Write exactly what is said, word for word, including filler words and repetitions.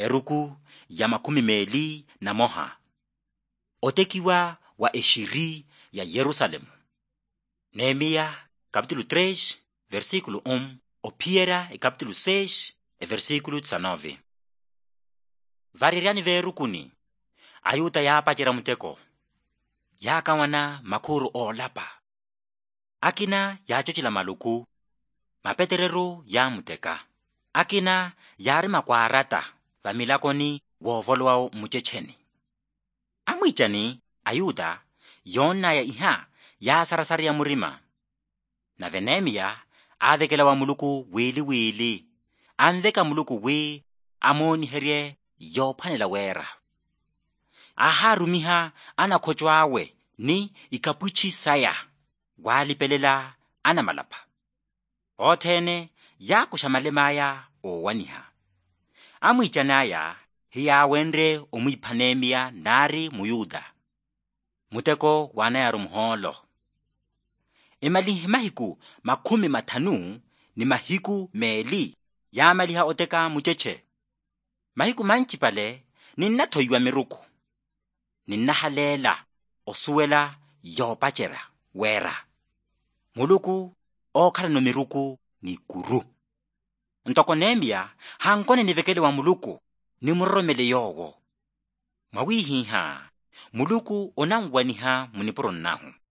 eruku ya makumi meli na moha. Otekiwa wa eshiri ya Yerusalemu. Nehemia capítulo três, versículo um, opiera e capítulo seis, e versículo dezenove. Variriani verukuni, ayuta ya pachera muteko. Ya kawana makuru o lapa. Akina ya chochila maluku, mapetereru ya muteka. Akina yari makwarata, vamilakoni wovolwao muchecheni. Amwichani, ayuda, yona ya iha, ya sarasari ya murima. Na Nehemia, avekela wa muluku wili wili. Anveka muluku we, amoni herie, yopanela wera. Aha rumiha, ana kochwawe, ni ikapuchi saya. Wali pelela, ana malapa. Otene, ya kushamalema o waniha. Amwichanaya, hiya wendre umwipa Nehemia nari muyuda. Muteko wana ya rumholo. Imali mahiku makumi matanu ni mahiku meli ya maliha oteka mucheche. Mahiku manchi pale ninna toywa miruku. Ninna halela osuela yopachera wera. Muluku okara no miruku ni kuru. Ntoko Nehemia hankone nivekele wa muluku ni muromele yogo. Mawihi ha muluku onangwaniha munipuro nahu.